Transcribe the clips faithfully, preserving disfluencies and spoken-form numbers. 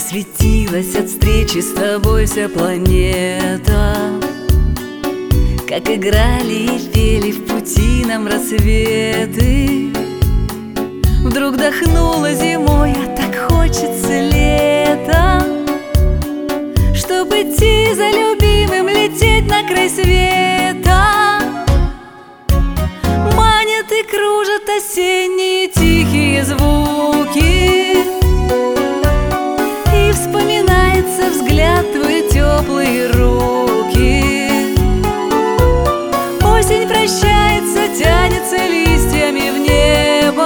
Засветилась от встречи с тобой вся планета, как играли и пели в пути нам рассветы. Вдруг дохнула зимой, а так хочется лета, чтоб идти за любимым, лететь на край света. Манят и кружат осенние тихие звуки, и вспоминается взгляд твои теплые руки. Осень прощается, тянется листьями в небо,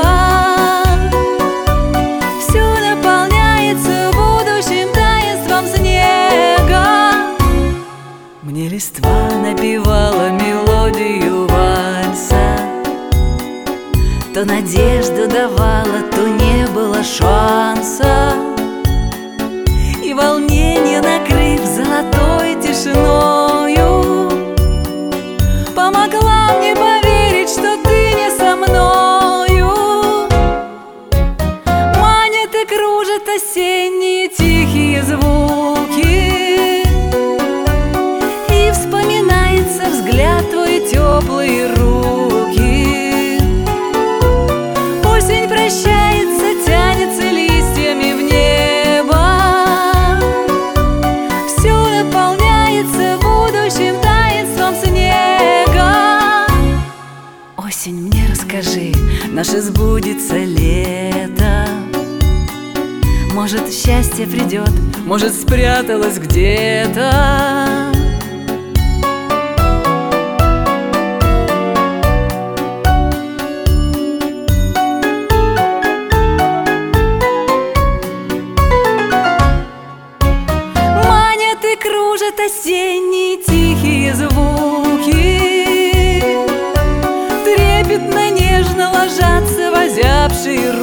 все наполняется будущим таинством снега. Мне листва напевала мелодию вальса, то надежду давала, то не было шанса. И волнение, накрыв золотой тишиною, помогла мне поверить, что ты не со мною. Манят и кружат осенние тихие звуки, и вспоминается взгляд твои теплые руки. Осень прощается, тянется листьями в небо, все наполняется будущим таинством снега. Осень, мне расскажи, наше сбудется лето. Может, счастье придет, может, спряталось где-то. Кружат осенние тихие звуки, трепетно, нежно ложатся в озябшие руки.